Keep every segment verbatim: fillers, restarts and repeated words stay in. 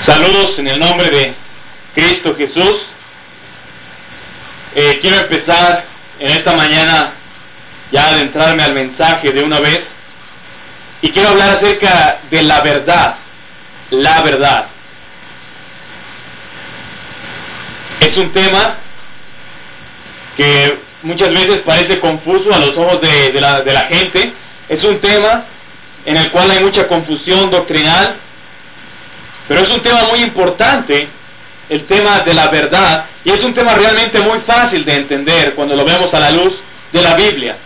Saludos en el nombre de Cristo Jesús. Eh, quiero empezar en esta mañana ya adentrarme al mensaje de una vez y quiero hablar acerca de la verdad, la verdad. Es un tema que muchas veces parece confuso a los ojos de, de, la, de la gente. Es un tema en el cual hay mucha confusión doctrinal, pero es un tema muy importante, el tema de la verdad, y es un tema realmente muy fácil de entender cuando lo vemos a la luz de la Biblia.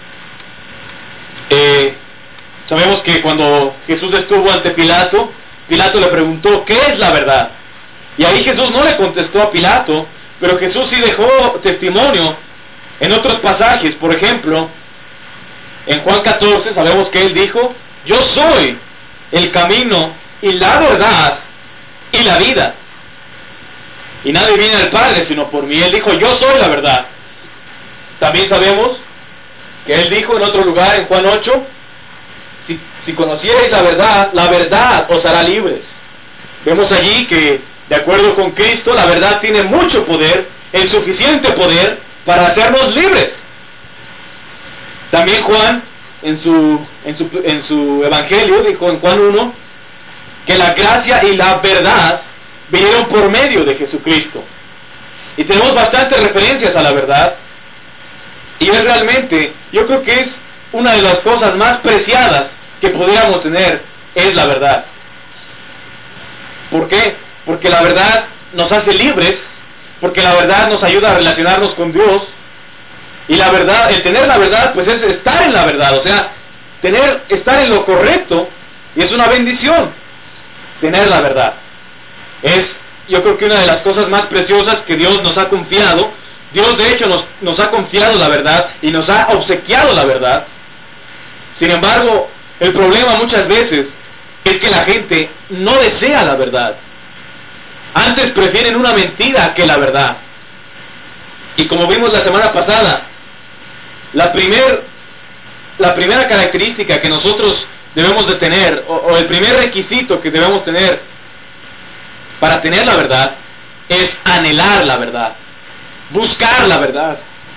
Eh, sabemos que cuando Jesús estuvo ante Pilato, Pilato le preguntó, ¿qué es la verdad? Y ahí Jesús no le contestó a Pilato, pero Jesús sí dejó testimonio en otros pasajes. Por ejemplo, en Juan catorce sabemos que él dijo, yo soy el camino y la verdad y la vida, y nadie viene al Padre sino por mí. Él dijo, yo soy la verdad. También sabemos que él dijo en otro lugar, en Juan ocho, si, si conocierais la verdad, la verdad os hará libres. Vemos allí que, de acuerdo con Cristo, la verdad tiene mucho poder, el suficiente poder para hacernos libres. También Juan, en su, en su, en su evangelio, dijo en Juan uno, que la gracia y la verdad vinieron por medio de Jesucristo. Y tenemos bastantes referencias a la verdad, y es realmente, yo creo que es una de las cosas más preciadas que podríamos tener, es la verdad. ¿Por qué? Porque la verdad nos hace libres, porque la verdad nos ayuda a relacionarnos con Dios, y la verdad, el tener la verdad, pues es estar en la verdad, o sea, tener, estar en lo correcto, y es una bendición. Tener la verdad es, yo creo que una de las cosas más preciosas que Dios nos ha confiado. Dios de hecho nos, nos ha confiado la verdad y nos ha obsequiado la verdad. Sin embargo, el problema muchas veces es que la gente no desea la verdad. Antes prefieren una mentira que la verdad. Y como vimos la semana pasada, la, primer, la primera característica que nosotros debemos de tener, o, o el primer requisito que debemos tener para tener la verdad, es anhelar la verdad, buscar la verdad,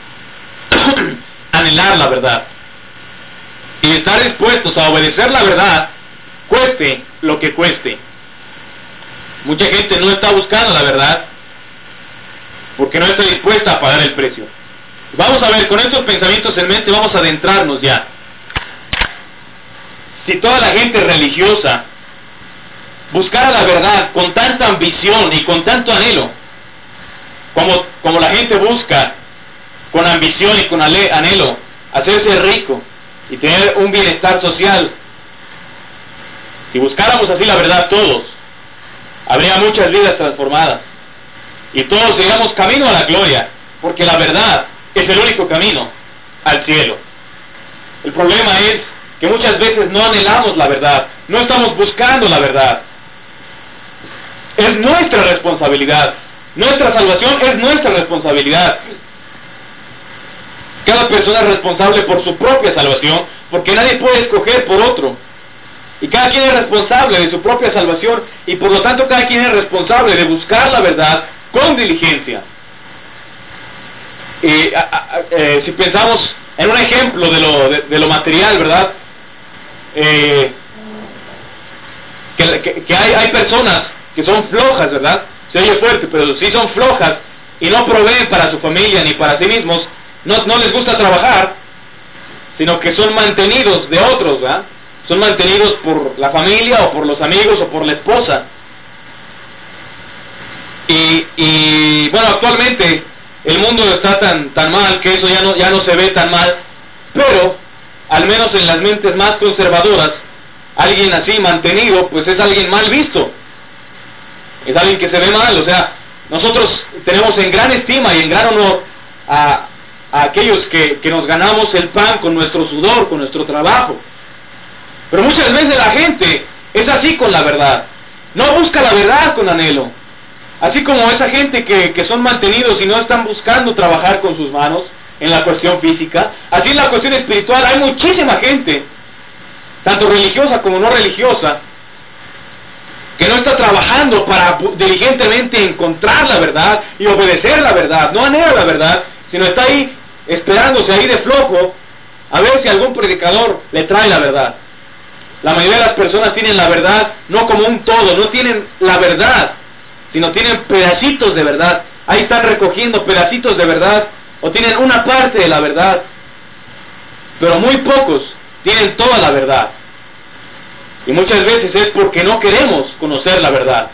anhelar la verdad, y estar dispuestos a obedecer la verdad, cueste lo que cueste. Mucha gente no está buscando la verdad, porque no está dispuesta a pagar el precio. Vamos a ver, con estos pensamientos en mente, vamos a adentrarnos ya. Si toda la gente religiosa buscara la verdad con tanta ambición y con tanto anhelo, como, como la gente busca con ambición y con anhelo hacerse rico y tener un bienestar social, si buscáramos así la verdad todos, habría muchas vidas transformadas y todos iríamos camino a la gloria, porque la verdad es el único camino al cielo. El problema es que muchas veces no anhelamos la verdad, no estamos buscando la verdad. Es nuestra responsabilidad, nuestra salvación es nuestra responsabilidad. Cada persona es responsable por su propia salvación, porque nadie puede escoger por otro. Y cada quien es responsable de su propia salvación, y por lo tanto cada quien es responsable de buscar la verdad con diligencia. Y, a, a, eh, si pensamos en un ejemplo de lo, de, de lo material, ¿verdad? Eh, que, que, que hay, hay personas que son flojas, ¿verdad? Se oye fuerte, pero sí son flojas y no proveen para su familia ni para sí mismos, no, no les gusta trabajar, sino que son mantenidos de otros, ¿verdad? Son mantenidos por la familia o por los amigos o por la esposa. Y, y bueno, actualmente el mundo está tan, tan mal que eso ya no, ya no se ve tan mal, pero al menos en las mentes más conservadoras, alguien así mantenido, pues es alguien mal visto, es alguien que se ve mal. O sea, nosotros tenemos en gran estima y en gran honor a, a aquellos que, que nos ganamos el pan con nuestro sudor, con nuestro trabajo, pero muchas veces la gente es así con la verdad, no busca la verdad con anhelo, así como esa gente que, que son mantenidos y no están buscando trabajar con sus manos en la cuestión física, así en la cuestión espiritual hay muchísima gente, tanto religiosa como no religiosa, que no está trabajando para diligentemente encontrar la verdad y obedecer la verdad, no anhela la verdad, sino está ahí esperándose ahí de flojo a ver si algún predicador le trae la verdad. La mayoría de las personas tienen la verdad no como un todo, no tienen la verdad, sino tienen pedacitos de verdad. Ahí están recogiendo pedacitos de verdad, o tienen una parte de la verdad, pero muy pocos tienen toda la verdad. Y muchas veces es porque no queremos conocer la verdad.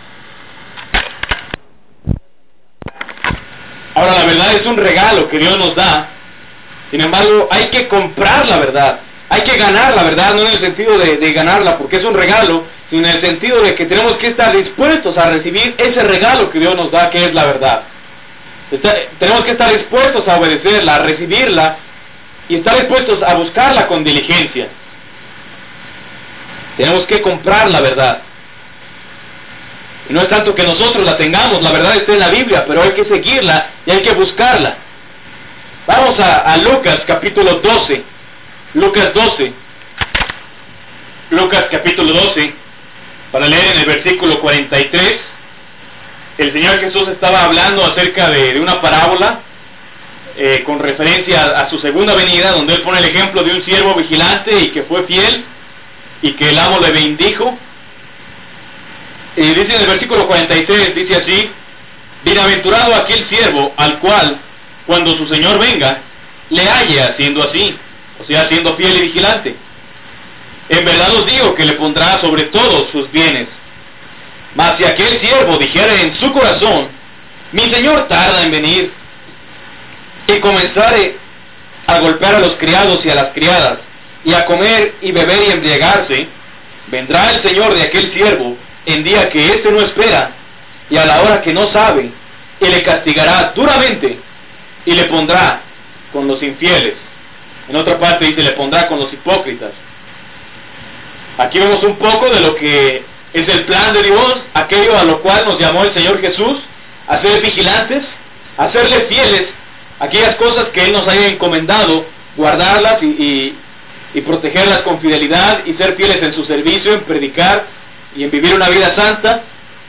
Ahora, la verdad es un regalo que Dios nos da. Sin embargo, hay que comprar la verdad. Hay que ganar la verdad, no en el sentido de, de ganarla porque es un regalo, sino en el sentido de que tenemos que estar dispuestos a recibir ese regalo que Dios nos da, que es la verdad. Está, tenemos que estar dispuestos a obedecerla, a recibirla, y estar dispuestos a buscarla con diligencia. Tenemos que comprar la verdad. Y no es tanto que nosotros la tengamos, la verdad está en la Biblia, pero hay que seguirla y hay que buscarla. Vamos a, a Lucas capítulo doce. Lucas doce. Lucas capítulo doce. Para leer en el versículo cuarenta y tres. El Señor Jesús estaba hablando acerca de, de una parábola eh, con referencia a, a su segunda venida, donde Él pone el ejemplo de un siervo vigilante y que fue fiel y que el amo le bendijo. Y dice en el versículo cuarenta y tres, dice así: bienaventurado aquel siervo al cual, cuando su Señor venga, le halle haciendo así, o sea, siendo fiel y vigilante. En verdad os digo que le pondrá sobre todos sus bienes. Mas si aquel siervo dijere en su corazón: mi Señor tarda en venir, y comenzare a golpear a los criados y a las criadas, y a comer y beber y embriagarse, vendrá el Señor de aquel siervo en día que éste no espera, y a la hora que no sabe, y le castigará duramente, y le pondrá con los infieles. En otra parte dice, le pondrá con los hipócritas. Aquí vemos un poco de lo que es el plan de Dios, aquello a lo cual nos llamó el Señor Jesús, a ser vigilantes, a serle fieles, aquellas cosas que Él nos haya encomendado, guardarlas y, y, y protegerlas con fidelidad, y ser fieles en su servicio, en predicar y en vivir una vida santa,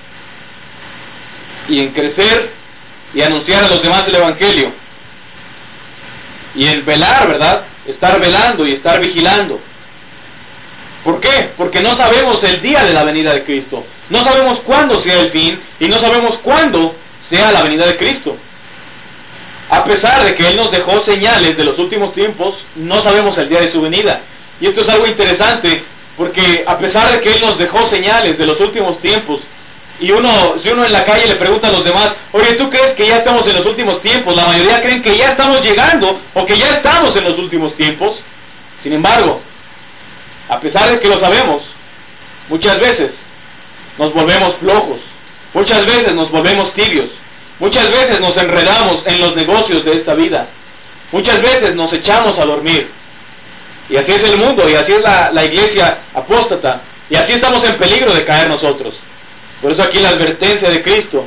y en crecer y anunciar a los demás el Evangelio, y en velar, ¿verdad? Estar velando y estar vigilando. ¿Por qué? Porque no sabemos el día de la venida de Cristo, no sabemos cuándo sea el fin, y no sabemos cuándo sea la venida de Cristo. A pesar de que Él nos dejó señales de los últimos tiempos, no sabemos el día de su venida. Y esto es algo interesante, porque a pesar de que Él nos dejó señales de los últimos tiempos, y uno, si uno en la calle le pregunta a los demás: oye, ¿tú crees que ya estamos en los últimos tiempos? La mayoría creen que ya estamos llegando, o que ya estamos en los últimos tiempos. Sin embargo, a pesar de que lo sabemos, muchas veces nos volvemos flojos, muchas veces nos volvemos tibios, muchas veces nos enredamos en los negocios de esta vida, muchas veces nos echamos a dormir. Y así es el mundo, y así es la, la iglesia apóstata, y así estamos en peligro de caer nosotros. Por eso aquí la advertencia de Cristo.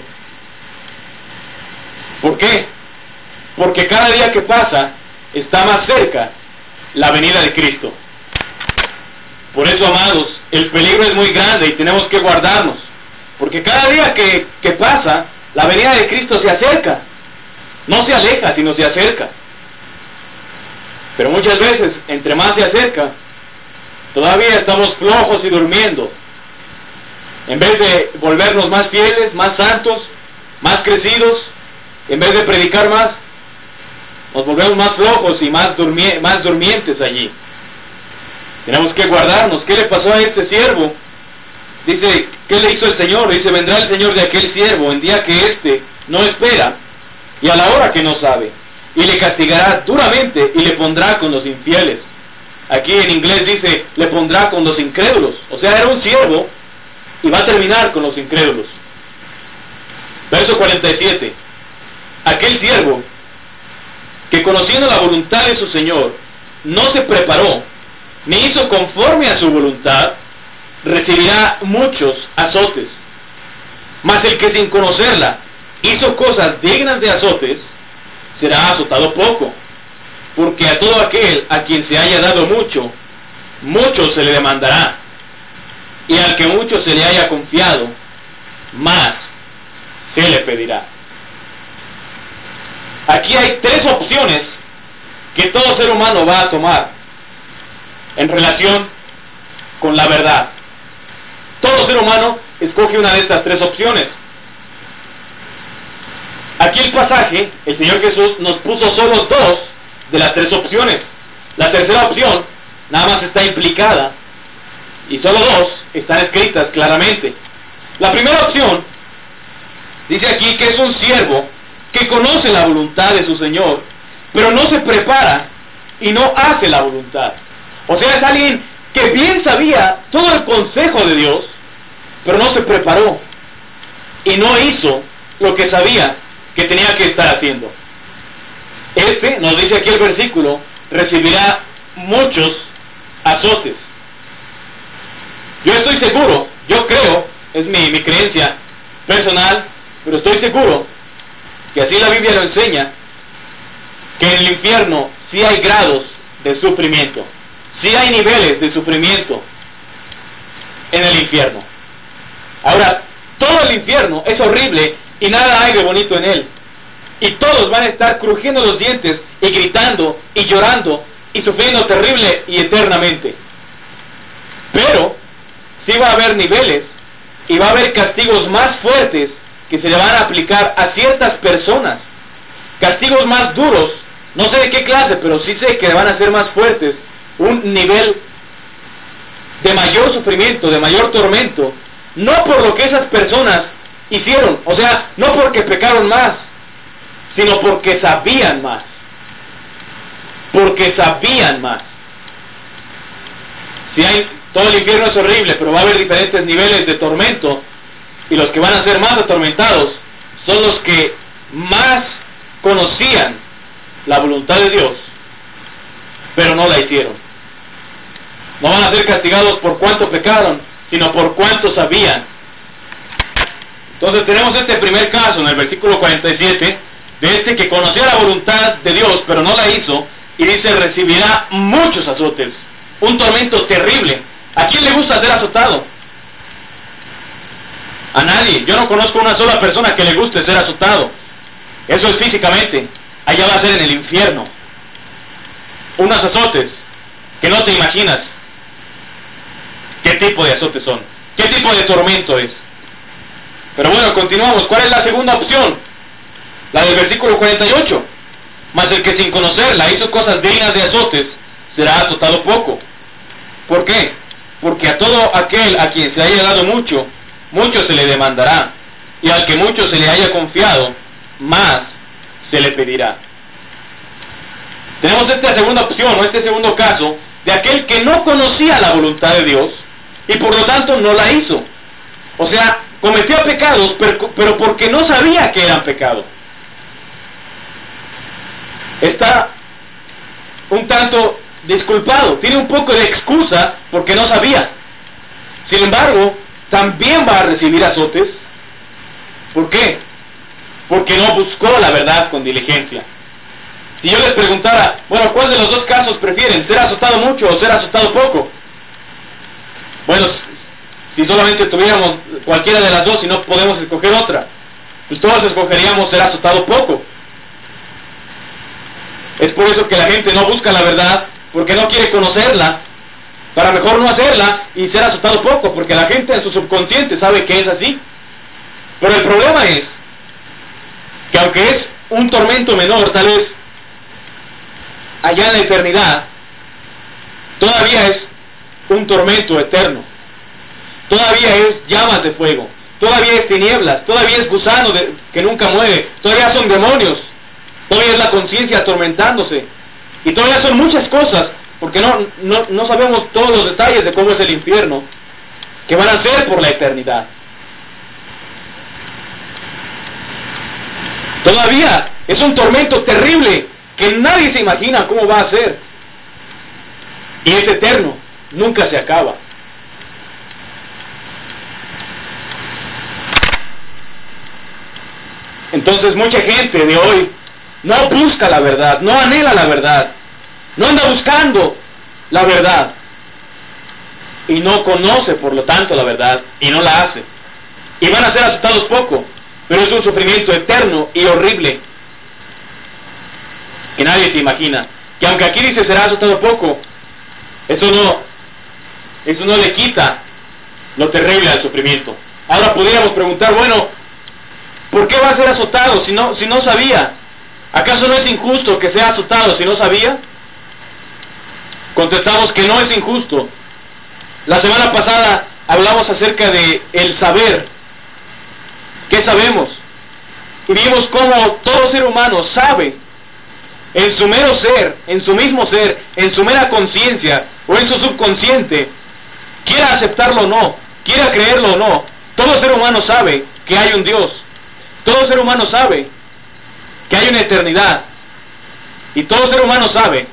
¿Por qué? Porque cada día que pasa está más cerca la venida de Cristo. Por eso, amados, el peligro es muy grande y tenemos que guardarnos, porque cada día que, que pasa, la venida de Cristo se acerca. No se aleja, sino se acerca. Pero muchas veces, entre más se acerca, todavía estamos flojos y durmiendo. En vez de volvernos más fieles, más santos, más crecidos, en vez de predicar más, nos volvemos más flojos y más, durmi- más durmientes allí. Tenemos que guardarnos. ¿Qué le pasó a este siervo? Dice, ¿qué le hizo el Señor? Dice, vendrá el Señor de aquel siervo en día que éste no espera, y a la hora que no sabe, y le castigará duramente, y le pondrá con los infieles. Aquí en inglés dice, le pondrá con los incrédulos. O sea, era un siervo, y va a terminar con los incrédulos. Verso cuarenta y siete. Aquel siervo, que conociendo la voluntad de su Señor, no se preparó, ni hizo conforme a su voluntad, recibirá muchos azotes. Mas el que sin conocerla hizo cosas dignas de azotes, será azotado poco. Porque a todo aquel a quien se haya dado mucho, mucho se le demandará. y al que mucho se le haya confiado, más se le pedirá. Aquí hay tres opciones que todo ser humano va a tomar en relación con la verdad. Todo ser humano escoge una de estas tres opciones. Aquí el pasaje, el Señor Jesús nos puso solo dos de las tres opciones. La tercera opción nada más está implicada y solo dos están escritas claramente. La primera opción dice aquí que es un siervo que conoce la voluntad de su Señor, pero no se prepara y no hace la voluntad. O sea, es alguien que bien sabía todo el consejo de Dios, pero no se preparó y no hizo lo que sabía que tenía que estar haciendo. Este, nos dice aquí el versículo, recibirá muchos azotes. Yo estoy seguro, yo creo, es mi, mi creencia personal, pero estoy seguro que así la Biblia lo enseña, que en el infierno sí hay grados de sufrimiento, sí hay niveles de sufrimiento en el infierno. Ahora, todo el infierno es horrible y nada hay de bonito en él. Y todos van a estar crujiendo los dientes y gritando y llorando y sufriendo terrible y eternamente. Pero sí va a haber niveles y va a haber castigos más fuertes que se le van a aplicar a ciertas personas. Castigos más duros, no sé de qué clase, pero sí sé que van a ser más fuertes. Un nivel de mayor sufrimiento, de mayor tormento, no por lo que esas personas hicieron, o sea, no porque pecaron más, sino porque sabían más. Porque sabían más. Si hay, todo el infierno es horrible, pero va a haber diferentes niveles de tormento, y los que van a ser más atormentados son los que más conocían la voluntad de Dios, pero no la hicieron. No van a ser castigados por cuánto pecaron, sino por cuánto sabían. Entonces tenemos este primer caso en el versículo cuarenta y siete, de este que conocía la voluntad de Dios, pero no la hizo, y dice, recibirá muchos azotes, un tormento terrible. ¿A quién le gusta ser azotado? A nadie. Yo no conozco una sola persona que le guste ser azotado. Eso es físicamente. Allá va a ser en el infierno. Unos azotes que no te imaginas qué tipo de azotes son, qué tipo de tormento es. Pero bueno, continuamos. ¿Cuál es la segunda opción? La del versículo cuarenta y ocho. Mas el que sin conocerla hizo cosas dignas de azotes, será azotado poco. ¿Por qué? Porque a todo aquel a quien se haya dado mucho, mucho se le demandará, y al que mucho se le haya confiado, más se le pedirá. Tenemos esta segunda opción, o este segundo caso, de aquel que no conocía la voluntad de Dios, y por lo tanto no la hizo. O sea, cometió pecados, pero, pero porque no sabía que eran pecados. Está un tanto disculpado, tiene un poco de excusa porque no sabía. Sin embargo, también va a recibir azotes. ¿Por qué? Porque no buscó la verdad con diligencia. Si yo les preguntara, bueno, ¿cuál de los dos casos prefieren? ¿Ser azotado mucho o ser azotado poco? Bueno, si solamente tuviéramos cualquiera de las dos y no podemos escoger otra, pues todos escogeríamos ser azotado poco. Es por eso que la gente no busca la verdad, porque no quiere conocerla, para mejor no hacerla y ser azotado poco, porque la gente en su subconsciente sabe que es así. Pero el problema es que aunque es un tormento menor, tal vez allá en la eternidad, todavía es un tormento eterno. Todavía es llamas de fuego, todavía es tinieblas, todavía es gusano de, que nunca muere, todavía son demonios, todavía es la conciencia atormentándose, y todavía son muchas cosas, porque no, no, no sabemos todos los detalles de cómo es el infierno, que van a ser por la eternidad. Todavía es un tormento terrible que nadie se imagina cómo va a ser, y es eterno, nunca se acaba. Entonces mucha gente de hoy no busca la verdad, no anhela la verdad, no anda buscando la verdad. y no conoce por lo tanto la verdad y no la hace. Y van a ser azotados poco, pero es un sufrimiento eterno y horrible que nadie se imagina. Que aunque aquí dice será azotado poco, eso no, eso no le quita lo terrible al sufrimiento. Ahora podríamos preguntar, bueno, ¿por qué va a ser azotado si no, si no sabía? ¿Acaso no es injusto que sea azotado si no sabía? Contestamos que no es injusto. La semana pasada hablamos acerca de el saber. ¿Qué sabemos? Y vimos cómo todo ser humano sabe, en su mero ser, en su mismo ser, en su mera conciencia o en su subconsciente, quiera aceptarlo o no, quiera creerlo o no, todo ser humano sabe que hay un Dios. Todo ser humano sabe que hay una eternidad. Y todo ser humano sabe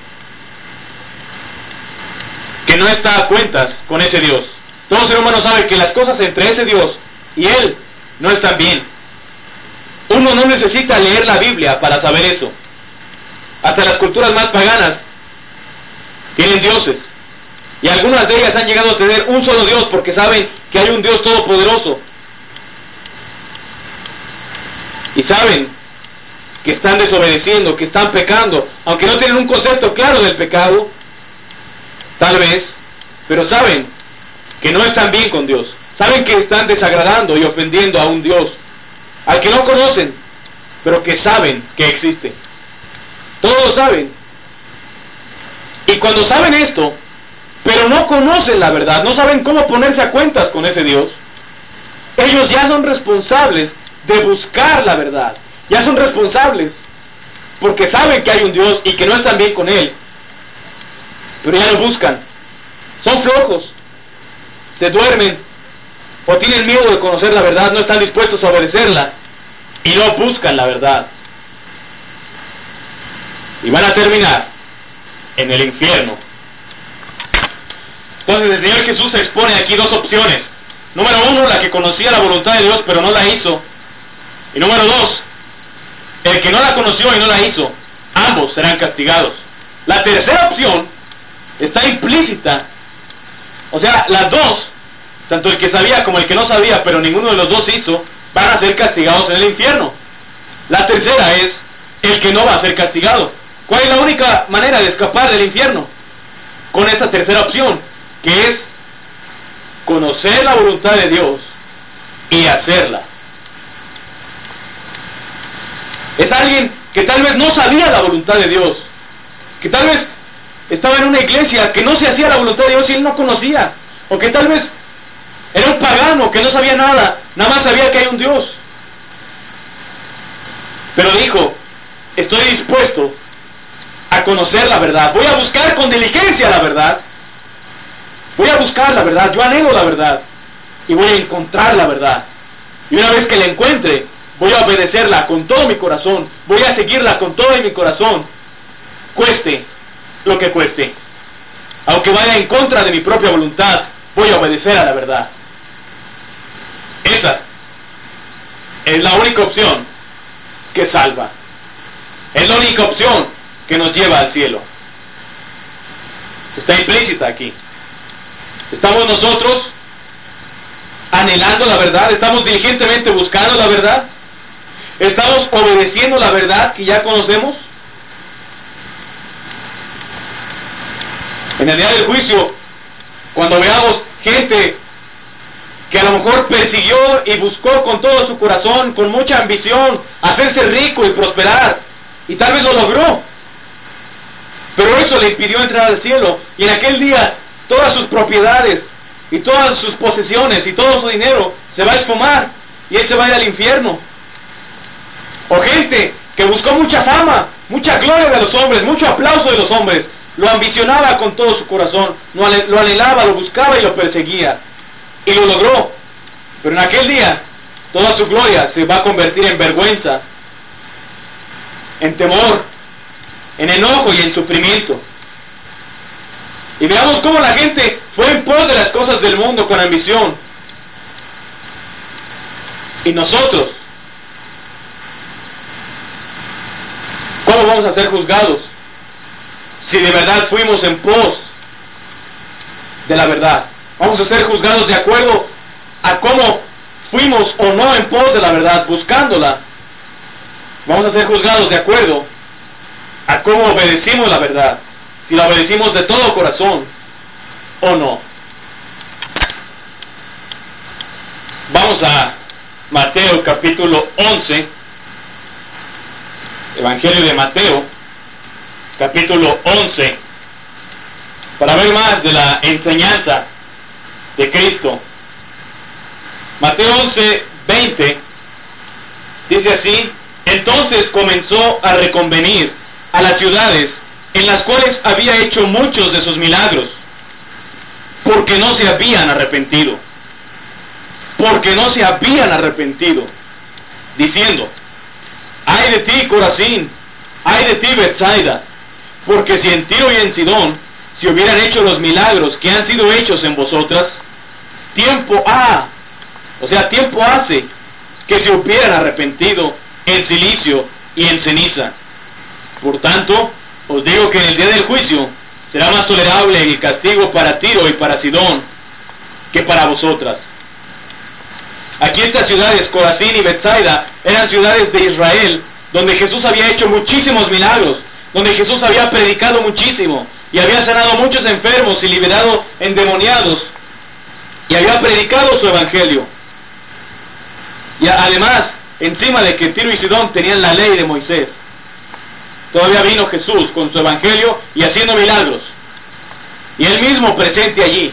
que no está a cuentas con ese Dios. Todo ser humano sabe que las cosas entre ese Dios y Él no están bien. Uno no necesita leer la Biblia para saber eso. Hasta las culturas más paganas tienen dioses. Y algunas de ellas han llegado a tener un solo Dios porque saben que hay un Dios todopoderoso. Y saben que están desobedeciendo, que están pecando, aunque no tienen un concepto claro del pecado, tal vez, pero saben que no están bien con Dios. Saben que están desagradando y ofendiendo a un Dios al que no conocen, pero que saben que existe. Todos lo saben. Y cuando saben esto, pero no conocen la verdad, no saben cómo ponerse a cuentas con ese Dios, ellos ya son responsables de buscar la verdad. Ya son responsables porque saben que hay un Dios y que no están bien con Él, pero ya lo buscan. Son flojos, se duermen o tienen miedo de conocer la verdad, no están dispuestos a obedecerla y no buscan la verdad. Y van a terminar en el infierno. Entonces el Señor Jesús expone aquí dos opciones. Número uno, la que conocía la voluntad de Dios pero no la hizo. Y número dos, el que no la conoció y no la hizo. Ambos serán castigados. La tercera opción está implícita. O sea, las dos, tanto el que sabía como el que no sabía, pero ninguno de los dos hizo, van a ser castigados en el infierno. La tercera es el que no va a ser castigado. ¿Cuál es la única manera de escapar del infierno? Con esta tercera opción, que es conocer la voluntad de Dios y hacerla. Es alguien que tal vez no sabía la voluntad de Dios, que tal vez estaba en una iglesia que no se hacía la voluntad de Dios y él no conocía, o que tal vez era un pagano que no sabía nada, nada más sabía que hay un Dios, pero dijo: estoy dispuesto a conocer la verdad, voy a buscar con diligencia la verdad, voy a buscar la verdad, yo anhelo la verdad y voy a encontrar la verdad, y una vez que la encuentre voy a obedecerla con todo mi corazón, voy a seguirla con todo mi corazón, cueste lo que cueste, aunque vaya en contra de mi propia voluntad, voy a obedecer a la verdad. Esa es la única opción que salva, es la única opción que nos lleva al cielo. Está implícita aquí. ¿Estamos nosotros anhelando la verdad? ¿Estamos diligentemente buscando la verdad? ¿Estamos obedeciendo la verdad que ya conocemos? En el día del juicio, cuando veamos gente que a lo mejor persiguió y buscó con todo su corazón, con mucha ambición, hacerse rico y prosperar, y tal vez lo logró, pero eso le impidió entrar al cielo, y en aquel día todas sus propiedades y todas sus posesiones y todo su dinero se va a esfumar y él se va a ir al infierno. O gente que buscó mucha fama, mucha gloria de los hombres, mucho aplauso de los hombres, lo ambicionaba con todo su corazón, lo anhelaba, lo buscaba y lo perseguía, y lo logró, pero en aquel día toda su gloria se va a convertir en vergüenza, en temor, en enojo y en sufrimiento. Y veamos cómo la gente fue en pos de las cosas del mundo con ambición. Y nosotros, ¿cómo vamos a ser juzgados? Si de verdad fuimos en pos de la verdad. Vamos a ser juzgados de acuerdo a cómo fuimos o no en pos de la verdad, buscándola. Vamos a ser juzgados de acuerdo a cómo obedecimos la verdad, si la obedecimos de todo corazón o no. Vamos a Mateo capítulo once, Evangelio de Mateo capítulo once, para ver más de la enseñanza de Cristo. Mateo once, veinte, dice así: entonces comenzó a reconvenir a las ciudades en las cuales había hecho muchos de sus milagros, porque no se habían arrepentido, porque no se habían arrepentido, diciendo: ay de ti, Corazín, ay de ti, Betsaida, porque si en Tiro y en Sidón se hubieran hecho los milagros que han sido hechos en vosotras, tiempo ha, o sea, tiempo hace que se hubieran arrepentido en silicio y en ceniza. Por tanto, os digo que en el día del juicio será más tolerable el castigo para Tiro y para Sidón que para vosotras. Aquí estas ciudades, Corazín y Betsaida, eran ciudades de Israel, donde Jesús había hecho muchísimos milagros, donde Jesús había predicado muchísimo, y había sanado a muchos enfermos y liberado endemoniados, y había predicado su evangelio. Y además, encima de que Tiro y Sidón tenían la ley de Moisés, todavía vino Jesús con su evangelio y haciendo milagros, y él mismo presente allí.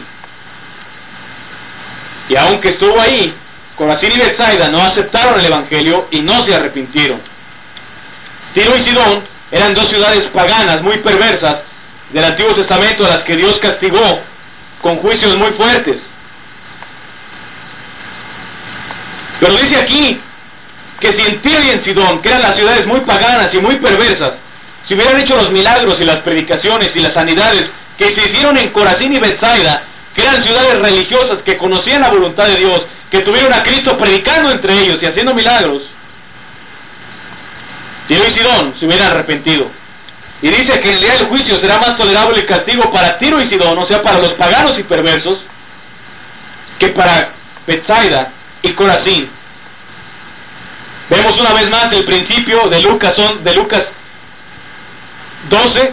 Y aunque estuvo ahí, Corazín y Betsaida no aceptaron el evangelio y no se arrepintieron. Tiro y Sidón eran dos ciudades paganas muy perversas del Antiguo Testamento, a las que Dios castigó con juicios muy fuertes. Pero dice aquí que si en Tiro y en Sidón, que eran las ciudades muy paganas y muy perversas, si hubieran hecho los milagros y las predicaciones y las sanidades que se hicieron en Corazín y Betsaida, que eran ciudades religiosas que conocían la voluntad de Dios, que tuvieron a Cristo predicando entre ellos y haciendo milagros, Tiro y Sidón se hubieran arrepentido. Y dice que en el día del juicio será más tolerable el castigo para Tiro y Sidón, o sea, para los paganos y perversos, que para Betsaida y Corazín. Vemos una vez más el principio de Lucas, de Lucas doce.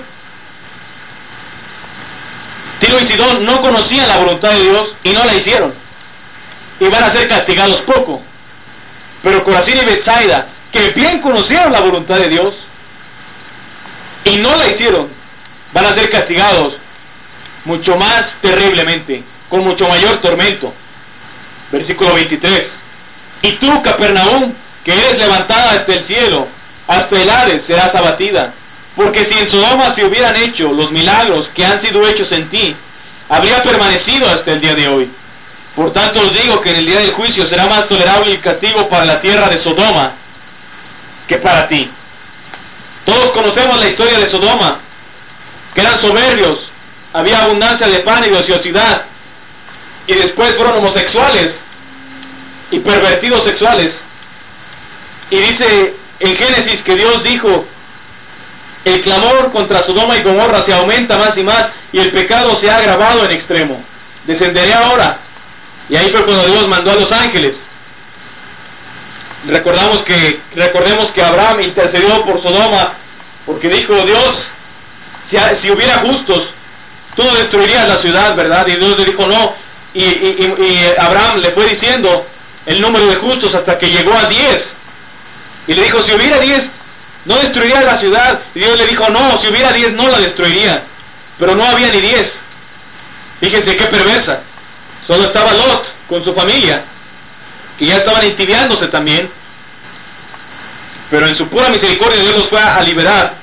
Tiro y Sidón no conocían la voluntad de Dios y no la hicieron, y van a ser castigados poco. Pero Corazín y Betsaida, que bien conocieron la voluntad de Dios y no la hicieron, van a ser castigados mucho más terriblemente, con mucho mayor tormento. Versículo veintitrés: y tú, Capernaum, que eres levantada hasta el cielo, hasta el Hades serás abatida, porque si en Sodoma se hubieran hecho los milagros que han sido hechos en ti, habría permanecido hasta el día de hoy. Por tanto os digo que en el día del juicio será más tolerable el castigo para la tierra de Sodoma que para ti. Todos conocemos la historia de Sodoma, que eran soberbios, había abundancia de pan y de ociosidad, y después fueron homosexuales y pervertidos sexuales. Y dice en Génesis que Dios dijo: el clamor contra Sodoma y Gomorra se aumenta más y más, y el pecado se ha agravado en extremo. Descenderé ahora. Y ahí fue cuando Dios mandó a los ángeles. Recordamos que, recordemos que Abraham intercedió por Sodoma, porque dijo: Dios, si, si hubiera justos, tú no destruirías la ciudad, ¿verdad? Y Dios le dijo no. Y, y, y, y Abraham le fue diciendo el número de justos hasta que llegó a diez. Y le dijo: si hubiera diez, no destruiría la ciudad. Y Dios le dijo: no, si hubiera diez no la destruiría. Pero no había ni diez. Fíjense qué perversa. Solo estaba Lot con su familia, que ya estaban entibiándose también. Pero en su pura misericordia Dios los fue a liberar.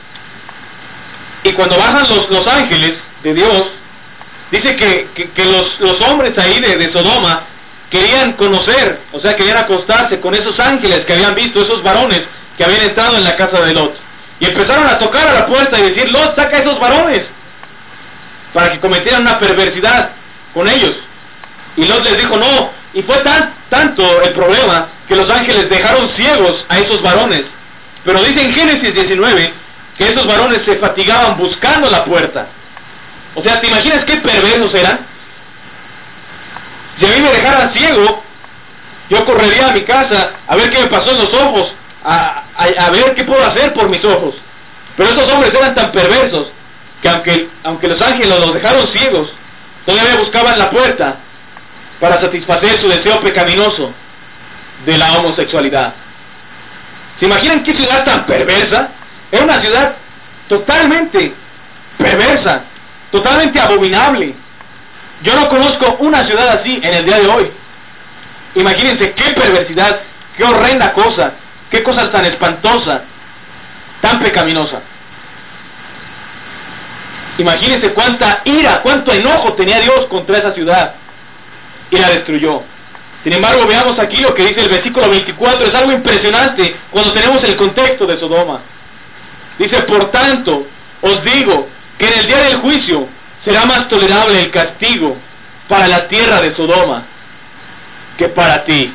Y cuando bajan los, los ángeles de Dios, dice que, que, que los, los hombres ahí de, de Sodoma querían conocer, o sea, querían acostarse con esos ángeles que habían visto, esos varones que habían entrado en la casa de Lot. Y empezaron a tocar a la puerta y decir: Lot, saca a esos varones, para que cometieran una perversidad con ellos. Y Lot les dijo no, y fue tan, tanto el problema que los ángeles dejaron ciegos a esos varones. Pero dice en Génesis diecinueve que esos varones se fatigaban buscando la puerta. O sea, ¿te imaginas qué perversos eran? Si a mí me dejaran ciego, yo correría a mi casa a ver qué me pasó en los ojos, a, a, a ver qué puedo hacer por mis ojos. Pero estos hombres eran tan perversos que aunque, aunque los ángeles los dejaron ciegos, todavía buscaban la puerta para satisfacer su deseo pecaminoso de la homosexualidad. ¿Se imaginan qué ciudad tan perversa? Era una ciudad totalmente perversa, totalmente abominable. Yo no conozco una ciudad así en el día de hoy. Imagínense qué perversidad, qué horrenda cosa, qué cosa tan espantosa, tan pecaminosa. Imagínense cuánta ira, cuánto enojo tenía Dios contra esa ciudad y la destruyó. Sin embargo, veamos aquí lo que dice el versículo veinticuatro, es algo impresionante cuando tenemos el contexto de Sodoma. Dice, por tanto, os digo que en el día del juicio será más tolerable el castigo para la tierra de Sodoma que para ti.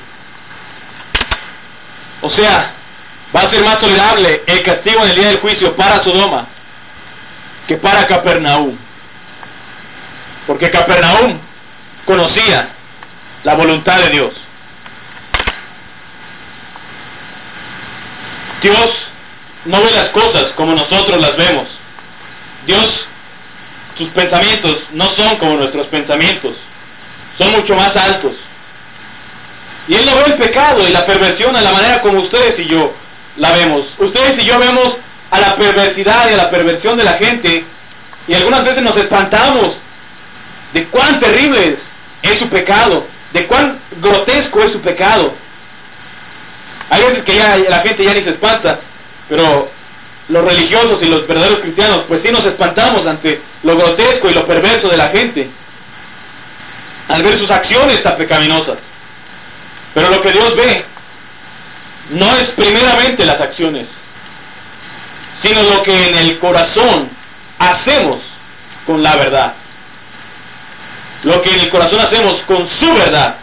O sea, va a ser más tolerable el castigo en el día del juicio para Sodoma que para Capernaum. Porque Capernaum conocía la voluntad de Dios. Dios no ve las cosas como nosotros las vemos. Dios, sus pensamientos no son como nuestros pensamientos, son mucho más altos. Y Él no ve el pecado y la perversión a la manera como ustedes y yo la vemos. Ustedes y yo vemos a la perversidad y a la perversión de la gente, y algunas veces nos espantamos de cuán terrible es su pecado, de cuán grotesco es su pecado. Hay veces que ya la gente ya ni se espanta, pero los religiosos y los verdaderos cristianos pues sí nos espantamos ante lo grotesco y lo perverso de la gente al ver sus acciones tan pecaminosas. Pero lo que Dios ve no es primeramente las acciones, sino lo que en el corazón hacemos con la verdad, lo que en el corazón hacemos con su verdad.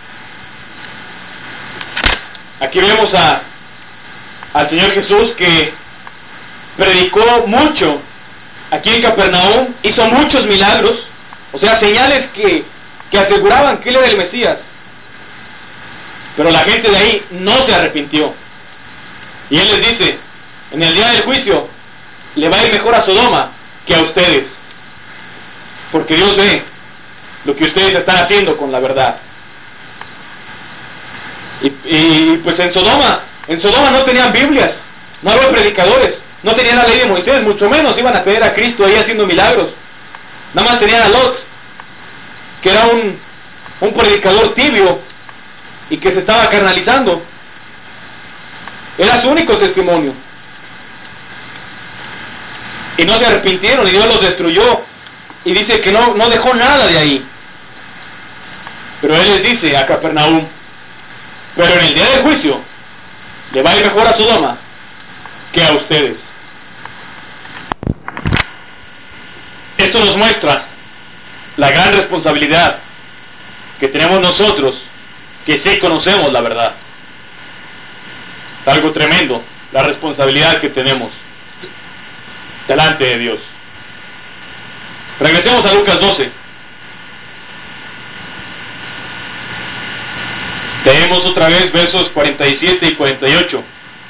Aquí vemos a, al Señor Jesús, que predicó mucho aquí en Capernaum, hizo muchos milagros, o sea, señales que, que aseguraban que Él era el Mesías. Pero la gente de ahí no se arrepintió. Y Él les dice, en el día del juicio, le va a ir mejor a Sodoma que a ustedes. Porque Dios ve lo que ustedes están haciendo con la verdad. Y, y pues en Sodoma, en Sodoma no tenían Biblias, no había predicadores, no tenían la ley de Moisés, mucho menos iban a tener a Cristo ahí haciendo milagros. Nada más tenían a Lot, que era un, un predicador tibio y que se estaba carnalizando. Era su único testimonio. Y no se arrepintieron y Dios los destruyó. Y dice que no, no dejó nada de ahí. Pero Él les dice a Capernaum, pero en el día del juicio le va a ir mejor a Sodoma que a ustedes. Esto nos muestra la gran responsabilidad que tenemos nosotros, que sí conocemos la verdad. Es algo tremendo, la responsabilidad que tenemos delante de Dios. Regresemos a Lucas doce. Leemos otra vez versos cuarenta y siete y cuarenta y ocho.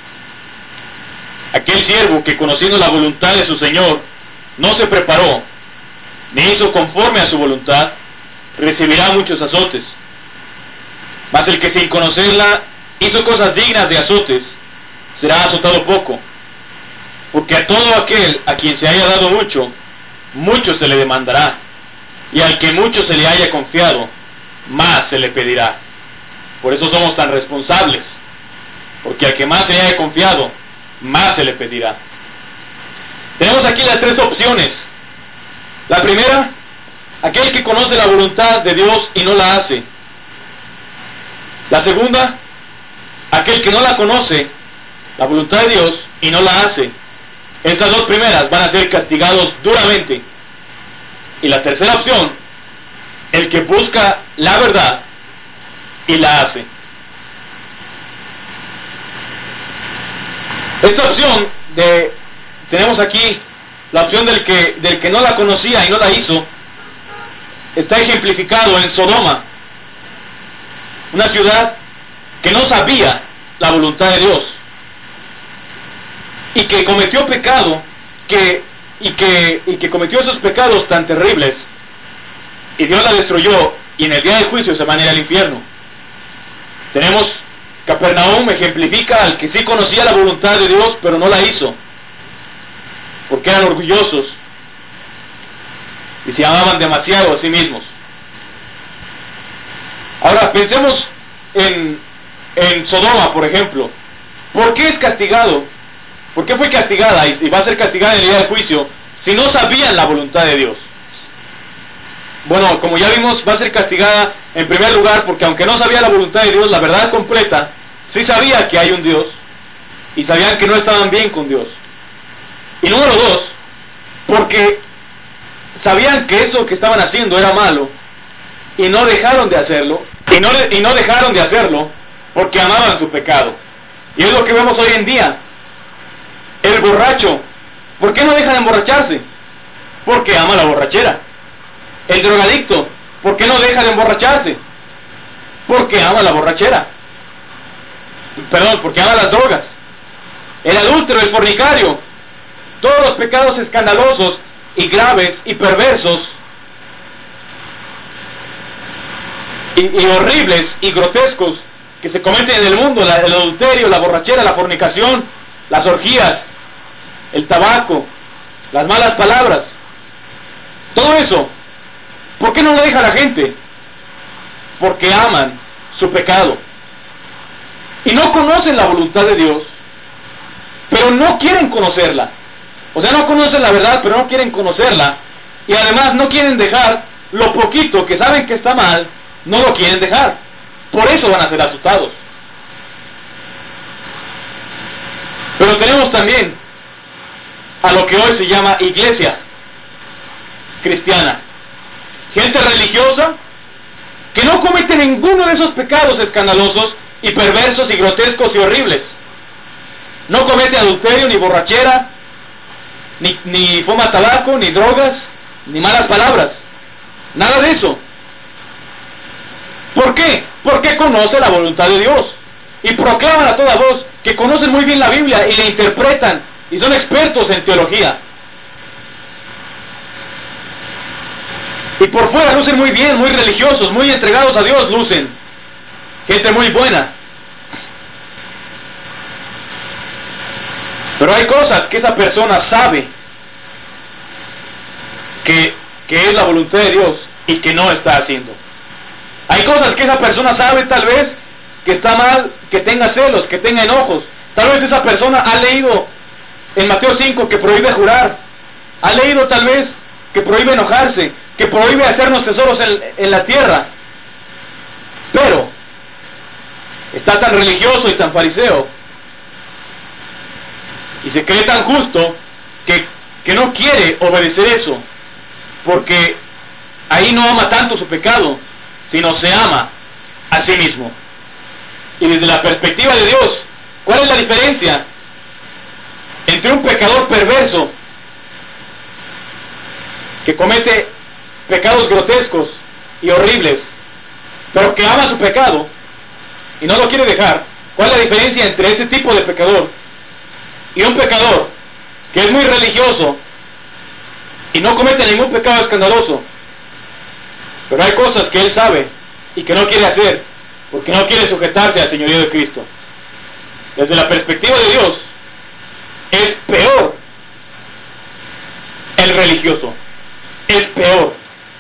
Aquel siervo que, conociendo la voluntad de su Señor, no se preparó, ni hizo conforme a su voluntad, recibirá muchos azotes. Mas el que sin conocerla hizo cosas dignas de azotes, será azotado poco. Porque a todo aquel a quien se haya dado mucho, mucho se le demandará, y al que mucho se le haya confiado, más se le pedirá. Por eso somos tan responsables, porque al que más se le haya confiado, más se le pedirá. Tenemos aquí las tres opciones. La primera, aquel que conoce la voluntad de Dios y no la hace. La segunda, aquel que no la conoce, la voluntad de Dios, y no la hace. Estas dos primeras van a ser castigados duramente. Y la tercera opción, el que busca la verdad y la hace. Esta opción de, tenemos aquí la opción del que, del que no la conocía y no la hizo, está ejemplificado en Sodoma. una ciudad que no sabía la voluntad de Dios y que cometió pecado que, y, que, y que cometió esos pecados tan terribles, y Dios la destruyó, y en el día del juicio se van a ir al infierno. Tenemos Capernaum, ejemplifica al que sí conocía la voluntad de Dios, pero no la hizo, porque eran orgullosos y se amaban demasiado a sí mismos. Ahora pensemos en, en Sodoma, por ejemplo. ¿Por qué es castigado? ¿Por qué fue castigada y, y va a ser castigada en el día del juicio si no sabían la voluntad de Dios? Bueno, como ya vimos, va a ser castigada en primer lugar porque aunque no sabía la voluntad de Dios, la verdad completa, sí sabía que hay un Dios y sabían que no estaban bien con Dios. Y número dos, porque sabían que eso que estaban haciendo era malo y no dejaron de hacerlo, y no, y no dejaron de hacerlo porque amaban su pecado. Y es lo que vemos hoy en día. El borracho, ¿por qué no deja de emborracharse? Porque ama la borrachera. El drogadicto, ¿por qué no deja de emborracharse? Porque ama la borrachera. Perdón, porque ama las drogas. El adúltero, el fornicario, todos los pecados escandalosos y graves y perversos y, y horribles y grotescos que se cometen en el mundo, la, el adulterio, la borrachera, la fornicación, las orgías, el tabaco, las malas palabras, todo eso, ¿por qué no lo deja la gente? Porque aman su pecado y no conocen la voluntad de Dios, pero no quieren conocerla. O sea, no conocen la verdad, pero no quieren conocerla, y además no quieren dejar lo poquito que saben que está mal, no lo quieren dejar. Por eso van a ser asustados. Pero tenemos también a lo que hoy se llama iglesia cristiana, gente religiosa que no comete ninguno de esos pecados escandalosos y perversos y grotescos y horribles. No comete adulterio, ni borrachera, ni, ni fuma tabaco, ni drogas, ni malas palabras, nada de eso. ¿Por qué? Porque conoce la voluntad de Dios y proclaman a toda voz que conocen muy bien la Biblia y la interpretan y son expertos en teología. Y por fuera lucen muy bien, muy religiosos, muy entregados a Dios lucen. Gente muy buena. Pero hay cosas que esa persona sabe que, que es la voluntad de Dios y que no está haciendo. Hay cosas que esa persona sabe tal vez que está mal, que tenga celos, que tenga enojos. Tal vez esa persona ha leído en Mateo cinco que prohíbe jurar. Ha leído tal vez que prohíbe enojarse, que prohíbe hacernos tesoros en, en la tierra. Pero está tan religioso y tan fariseo y se cree tan justo que, que no quiere obedecer eso, porque ahí no ama tanto su pecado, sino se ama a sí mismo. Y desde la perspectiva de Dios, ¿cuál es la diferencia entre un pecador perverso que comete pecados grotescos y horribles, pero que ama su pecado y no lo quiere dejar? ¿Cuál es la diferencia entre ese tipo de pecador y un pecador que es muy religioso y no comete ningún pecado escandaloso, pero hay cosas que él sabe y que no quiere hacer porque no quiere sujetarse al señorío de Cristo? Desde la perspectiva de Dios, es peor el religioso, es peor.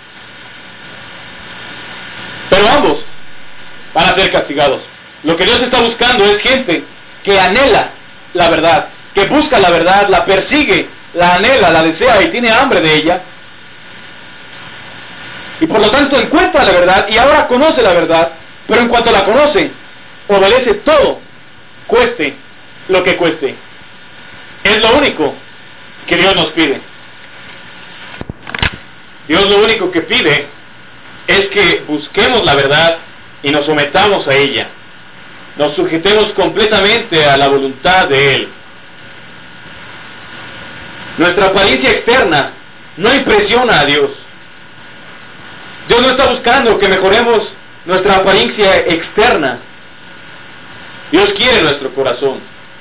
Pero ambos van a ser castigados. Lo que Dios está buscando es gente que anhela la verdad, que busca la verdad, la persigue, la anhela, la desea y tiene hambre de ella. Y por lo tanto encuentra la verdad y ahora conoce la verdad, pero en cuanto la conoce, obedece todo, cueste lo que cueste. Es lo único que Dios nos pide. Dios lo único que pide es que busquemos la verdad y nos sometamos a ella. Nos sujetemos completamente a la voluntad de Él. Nuestra apariencia externa no impresiona a Dios. Dios no está buscando que mejoremos nuestra apariencia externa. Dios quiere nuestro corazón.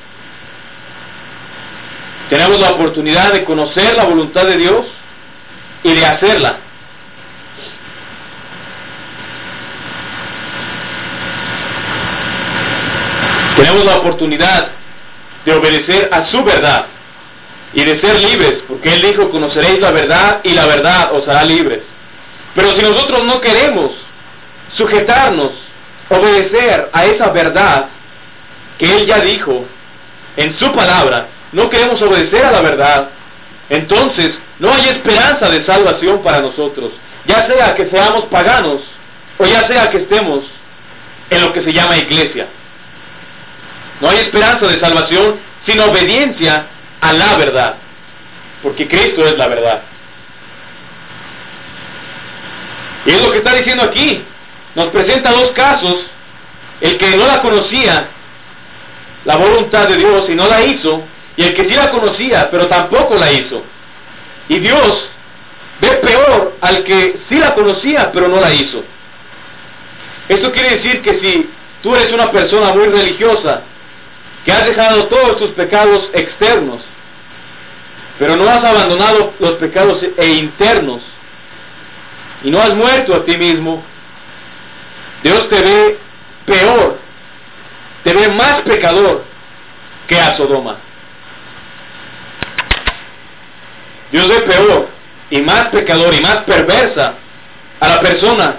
Tenemos la oportunidad de conocer la voluntad de Dios y de hacerla. Tenemos la oportunidad de obedecer a su verdad y de ser libres, porque Él dijo: conoceréis la verdad y la verdad os hará libres. Pero si nosotros no queremos sujetarnos, obedecer a esa verdad que Él ya dijo en su palabra, no queremos obedecer a la verdad, entonces no hay esperanza de salvación para nosotros, ya sea que seamos paganos o ya sea que estemos en lo que se llama iglesia. No hay esperanza de salvación sin obediencia a la verdad, porque Cristo es la verdad. Y es lo que está diciendo aquí. Nos presenta dos casos: el que no la conocía, la voluntad de Dios, y no la hizo, y el que sí la conocía, pero tampoco la hizo. Y Dios ve peor al que sí la conocía, pero no la hizo. Esto quiere decir que si tú eres una persona muy religiosa, que has dejado todos tus pecados externos, pero no has abandonado los pecados e internos, y no has muerto a ti mismo, Dios te ve peor, te ve más pecador que a Sodoma. Dios ve peor y más pecador y más perversa a la persona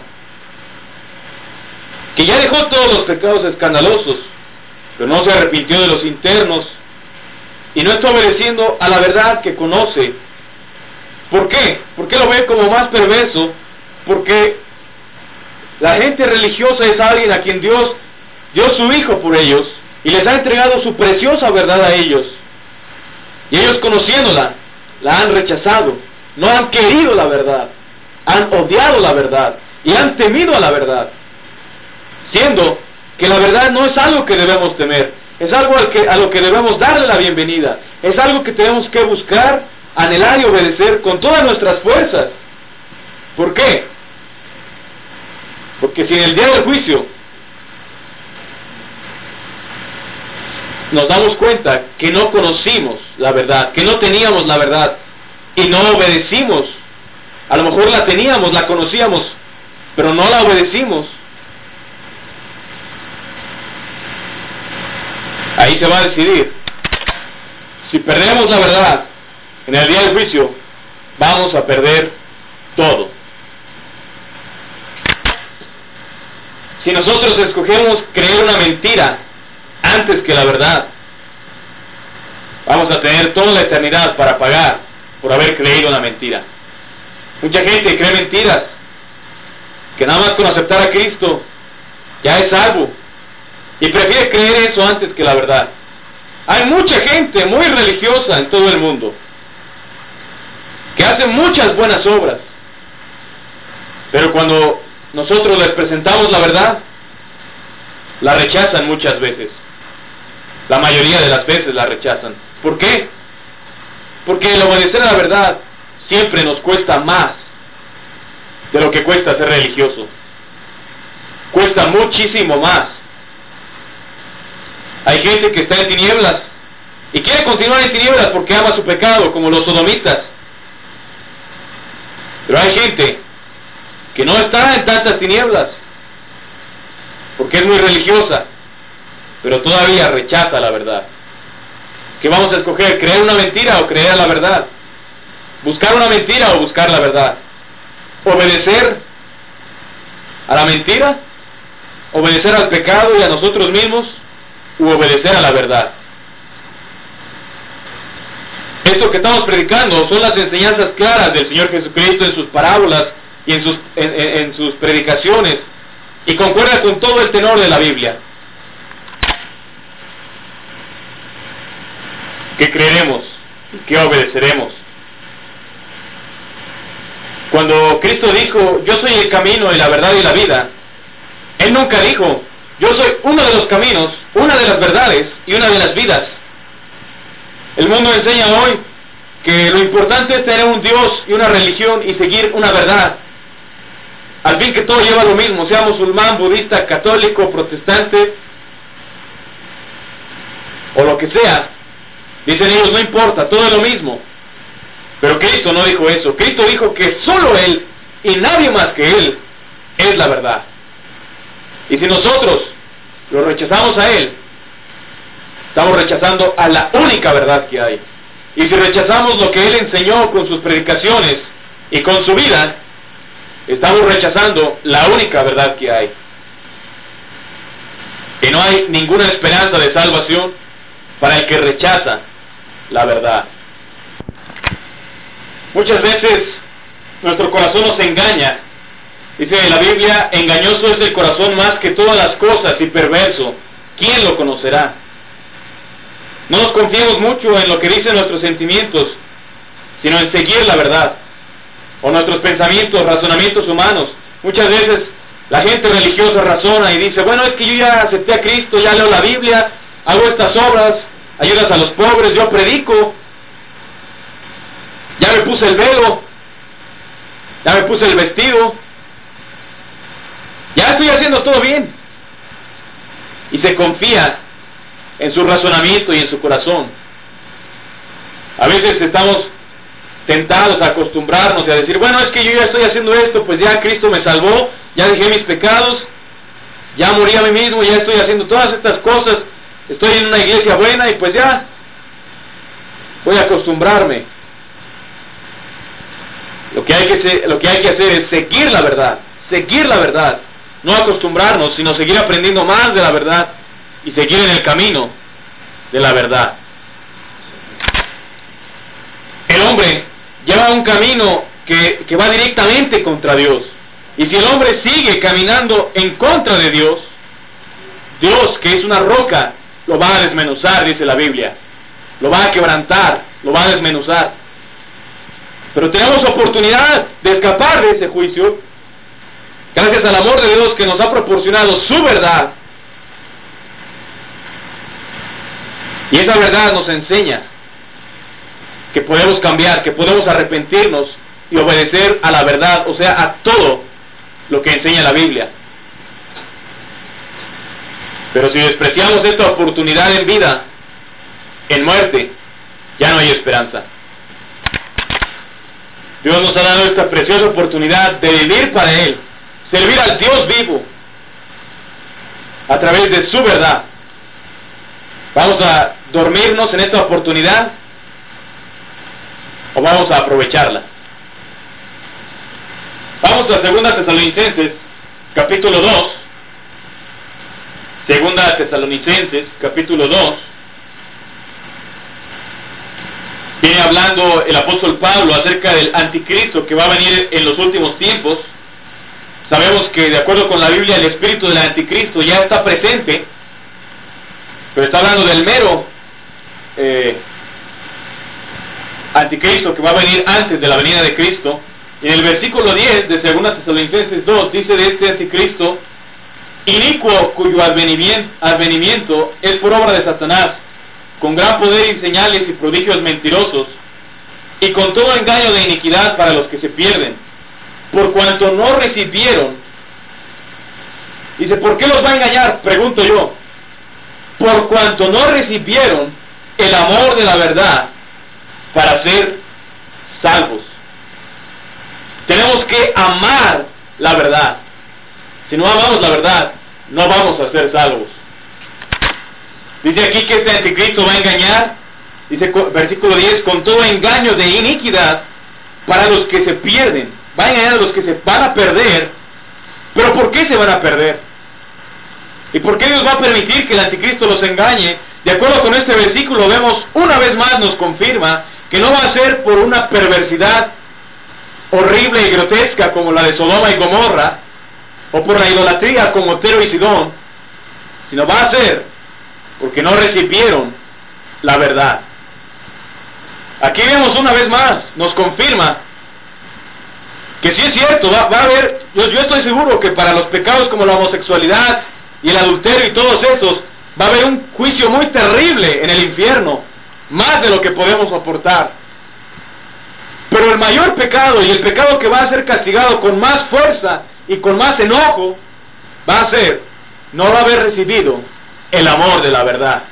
que ya dejó todos los pecados escandalosos, pero no se arrepintió de los internos y no está obedeciendo a la verdad que conoce. ¿Por qué? ¿Por qué lo ve como más perverso? Porque la gente religiosa es alguien a quien Dios dio su Hijo por ellos y les ha entregado su preciosa verdad a ellos. Y ellos, conociéndola, la han rechazado, no han querido la verdad, han odiado la verdad y han temido a la verdad, siendo que la verdad no es algo que debemos temer, es algo al que, a lo que debemos darle la bienvenida, es algo que tenemos que buscar, anhelar y obedecer con todas nuestras fuerzas. ¿Por qué? Porque si en el día del juicio nos damos cuenta que no conocimos la verdad, que no teníamos la verdad y no obedecimos, a lo mejor la teníamos, la conocíamos, pero no la obedecimos, ahí se va a decidir. Si perdemos la verdad en el día del juicio, vamos a perder todo. Si nosotros escogemos creer una mentira antes que la verdad, vamos a tener toda la eternidad para pagar por haber creído una mentira. Mucha gente cree mentiras, que nada más con aceptar a Cristo ya es salvo, y prefiere creer eso antes que la verdad. Hay mucha gente muy religiosa en todo el mundo que hace muchas buenas obras, pero cuando nosotros les presentamos la verdad, la rechazan muchas veces. La mayoría de las veces la rechazan. ¿Por qué? Porque el obedecer a la verdad siempre nos cuesta más de lo que cuesta ser religioso. Cuesta muchísimo más. Hay gente que está en tinieblas y quiere continuar en tinieblas porque ama su pecado, como los sodomitas. Pero hay gente que no está en tantas tinieblas porque es muy religiosa, pero todavía rechaza la verdad. ¿Qué vamos a escoger? ¿Creer una mentira o creer la verdad? ¿Buscar una mentira o buscar la verdad? ¿Obedecer a la mentira? ¿Obedecer al pecado y a nosotros mismos? ¿U obedecer a la verdad? Esto que estamos predicando son las enseñanzas claras del Señor Jesucristo en sus parábolas y en sus, en, en, en sus predicaciones, y concuerda con todo el tenor de la Biblia. ¿Qué creeremos? ¿Qué obedeceremos? Cuando Cristo dijo: yo soy el camino y la verdad y la vida, Él nunca dijo: yo soy uno de los caminos, una de las verdades y una de las vidas. El mundo enseña hoy que lo importante es tener un Dios y una religión y seguir una verdad. al fin que todo lleva lo mismo, sea musulmán, budista, católico, protestante, o lo que sea. Dicen ellos, no importa, todo es lo mismo. Pero Cristo no dijo eso. Cristo dijo que solo Él y nadie más que Él es la verdad. Y si nosotros lo rechazamos a Él, estamos rechazando a la única verdad que hay. Y si rechazamos lo que Él enseñó con sus predicaciones y con su vida, estamos rechazando la única verdad que hay. Y no hay ninguna esperanza de salvación para el que rechaza la verdad. Muchas veces nuestro corazón nos engaña. Dice la Biblia, engañoso es el corazón más que todas las cosas y perverso. ¿Quién lo conocerá? No nos confiemos mucho en lo que dicen nuestros sentimientos, sino en seguir la verdad. O nuestros pensamientos, razonamientos humanos. Muchas veces la gente religiosa razona y dice, bueno, es que yo ya acepté a Cristo, ya leo la Biblia, hago estas obras, ayudas a los pobres, yo predico, ya me puse el velo, ya me puse el vestido, ya estoy haciendo todo bien. Y se confía en su razonamiento y en su corazón. A veces estamos tentados a acostumbrarnos y a decir, bueno, es que yo ya estoy haciendo esto, pues ya Cristo me salvó, ya dejé mis pecados, ya morí a mí mismo, ya estoy haciendo todas estas cosas, estoy en una iglesia buena y pues ya voy a acostumbrarme. Lo que hay que, lo que hay que hacer es seguir la verdad, seguir la verdad, no acostumbrarnos, sino seguir aprendiendo más de la verdad y seguir en el camino de la verdad. El hombre lleva un camino que, que va directamente contra Dios. Y si el hombre sigue caminando en contra de Dios, Dios, que es una roca, lo va a desmenuzar, dice la Biblia. Lo va a quebrantar, lo va a desmenuzar. Pero tenemos oportunidad de escapar de ese juicio, gracias al amor de Dios que nos ha proporcionado su verdad. Y esa verdad nos enseña que podemos cambiar, que podemos arrepentirnos y obedecer a la verdad, o sea, a todo lo que enseña la Biblia. Pero si despreciamos esta oportunidad en vida, en muerte, ya no hay esperanza. Dios nos ha dado esta preciosa oportunidad de vivir para Él, servir al Dios vivo, a través de su verdad. ¿Vamos a dormirnos en esta oportunidad o vamos a aprovecharla? Vamos a segunda Tesalonicenses, capítulo dos. segunda Tesalonicenses, capítulo dos. Viene hablando el apóstol Pablo acerca del anticristo que va a venir en los últimos tiempos. Sabemos que de acuerdo con la Biblia el espíritu del anticristo ya está presente, pero está hablando del mero eh, anticristo que va a venir antes de la venida de Cristo. Y en el versículo diez de segunda Tesalonicenses dos dice de este anticristo: inicuo cuyo advenimiento, advenimiento es por obra de Satanás, con gran poder y señales y prodigios mentirosos, y con todo engaño de iniquidad para los que se pierden, por cuanto no recibieron. Dice, ¿por qué los va a engañar? Pregunto yo. Por cuanto no recibieron el amor de la verdad para ser salvos. Tenemos que amar la verdad. Si no amamos la verdad, no vamos a ser salvos. Dice aquí que este anticristo va a engañar, dice versículo diez, con todo engaño de iniquidad para los que se pierden. Va a engañar a los que se van a perder. ¿Pero por qué se van a perder? ¿Y por qué Dios va a permitir que el anticristo los engañe? De acuerdo con este versículo vemos una vez más, nos confirma que no va a ser por una perversidad horrible y grotesca como la de Sodoma y Gomorra, o por la idolatría como Tiro y Sidón, sino va a ser porque no recibieron la verdad. Aquí vemos una vez más, nos confirma que sí es cierto, va, va a haber, yo, yo estoy seguro que para los pecados como la homosexualidad y el adulterio y todos esos, va a haber un juicio muy terrible en el infierno, más de lo que podemos soportar. Pero el mayor pecado y el pecado que va a ser castigado con más fuerza y con más enojo va a ser no haber recibido el amor de la verdad.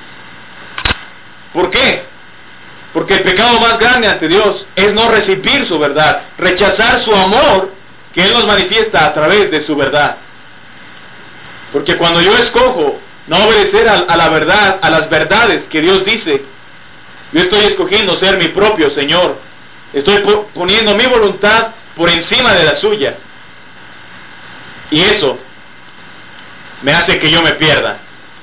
¿Por qué? Porque el pecado más grande ante Dios es no recibir su verdad, rechazar su amor que Él nos manifiesta a través de su verdad. Porque cuando yo escojo no obedecer a, a la verdad, a las verdades que Dios dice, yo estoy escogiendo ser mi propio Señor. Estoy poniendo mi voluntad por encima de la suya. Y eso me hace que yo me pierda.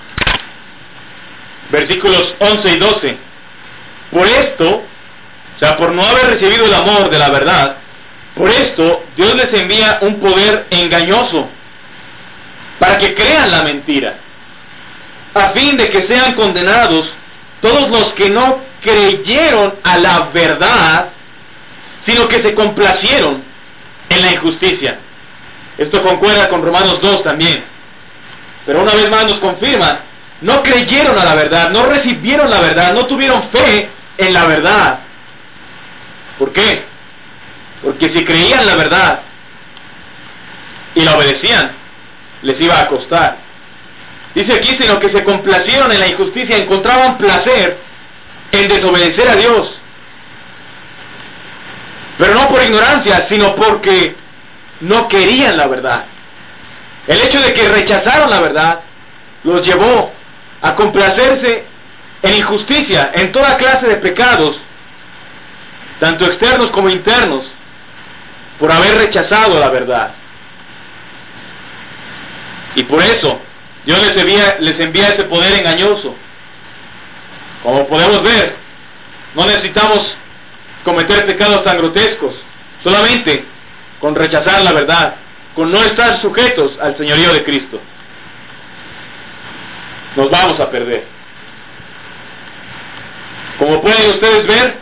Versículos once y doce. Por esto, o sea, por no haber recibido el amor de la verdad, por esto Dios les envía un poder engañoso para que crean la mentira, a fin de que sean condenados todos los que no creyeron a la verdad, sino que se complacieron en la injusticia. Esto concuerda con Romanos dos también. Pero una vez más nos confirma, no creyeron a la verdad, no recibieron la verdad, no tuvieron fe en la verdad. ¿Por qué? Porque si creían la verdad y la obedecían, les iba a costar. Dice aquí, sino que se complacieron en la injusticia, encontraban placer en desobedecer a Dios. Pero no por ignorancia, sino porque no querían la verdad. El hecho de que rechazaron la verdad los llevó a complacerse en injusticia, en toda clase de pecados, tanto externos como internos, por haber rechazado la verdad. Y por eso Dios les envía, les envía ese poder engañoso. Como podemos ver, no necesitamos cometer pecados tan grotescos, solamente con rechazar la verdad, con no estar sujetos al señorío de Cristo. Nos vamos a perder. Como pueden ustedes ver,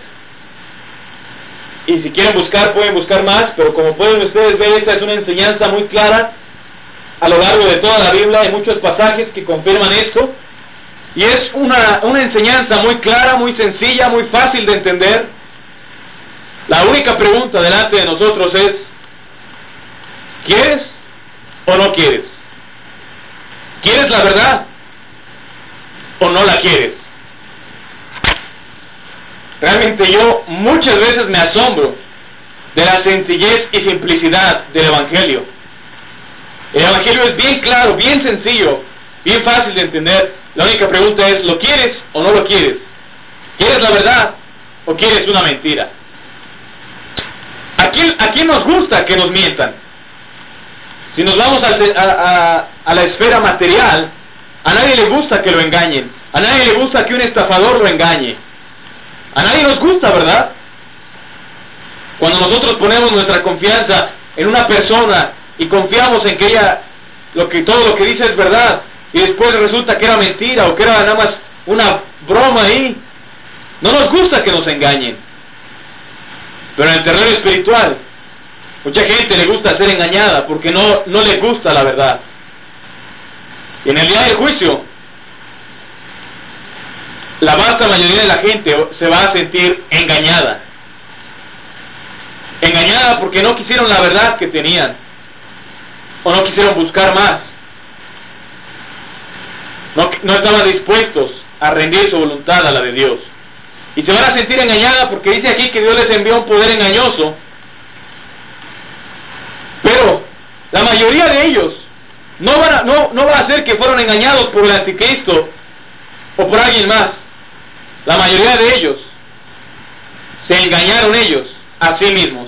y si quieren buscar, pueden buscar más, pero como pueden ustedes ver, esta es una enseñanza muy clara a lo largo de toda la Biblia. Hay muchos pasajes que confirman esto, y es una, una enseñanza muy clara, muy sencilla, muy fácil de entender. La única pregunta delante de nosotros es: ¿quieres o no quieres? ¿Quieres la verdad o no la quieres? Realmente yo muchas veces me asombro de la sencillez y simplicidad del Evangelio. El Evangelio es bien claro, bien sencillo, bien fácil de entender. La única pregunta es: ¿lo quieres o no lo quieres? ¿Quieres la verdad o quieres una mentira? ¿A quién, a quién nos gusta que nos mientan? Si nos vamos a, a, a, a la esfera material, a nadie le gusta que lo engañen. A nadie le gusta que un estafador lo engañe. A nadie nos gusta, ¿verdad? Cuando nosotros ponemos nuestra confianza en una persona y confiamos en que ella, lo que, todo lo que dice es verdad, y después resulta que era mentira o que era nada más una broma ahí, no nos gusta que nos engañen. Pero en el terreno espiritual, mucha gente le gusta ser engañada porque no, no le gusta la verdad. Y en el día del juicio, la vasta mayoría de la gente se va a sentir engañada. Engañada porque no quisieron la verdad que tenían, o no quisieron buscar más. No, no estaban dispuestos a rendir su voluntad a la de Dios. Y se van a sentir engañadas porque dice aquí que Dios les envió un poder engañoso. Pero la mayoría de ellos no, van a, no, no va a ser que fueron engañados por el anticristo o por alguien más. La mayoría de ellos se engañaron ellos a sí mismos.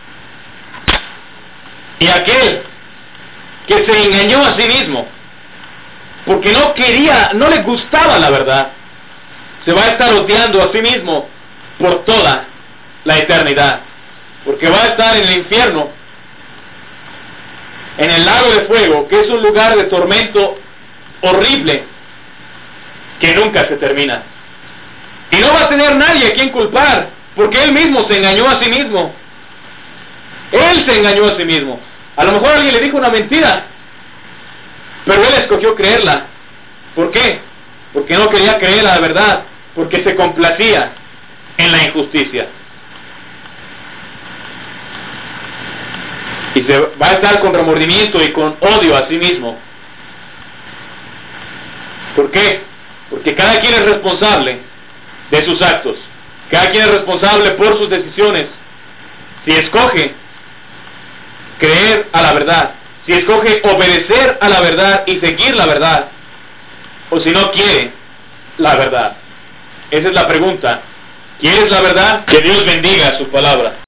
Y aquel que se engañó a sí mismo porque no quería, no le gustaba la verdad, se va a estar odiando a sí mismo por toda la eternidad, porque va a estar en el infierno, en el lago de fuego, que es un lugar de tormento horrible que nunca se termina. Y no va a tener nadie a quien culpar, porque él mismo se engañó a sí mismo. Él se engañó a sí mismo. A lo mejor alguien le dijo una mentira, pero él escogió creerla. ¿Por qué? Porque no quería creer la verdad, porque se complacía en la injusticia. Y se va a estar con remordimiento y con odio a sí mismo. ¿Por qué? Porque cada quien es responsable de sus actos. Cada quien es responsable por sus decisiones. Si escoge creer a la verdad, si escoge obedecer a la verdad y seguir la verdad, o si no quiere la verdad. Esa es la pregunta. ¿Quieres la verdad? Que Dios bendiga su palabra.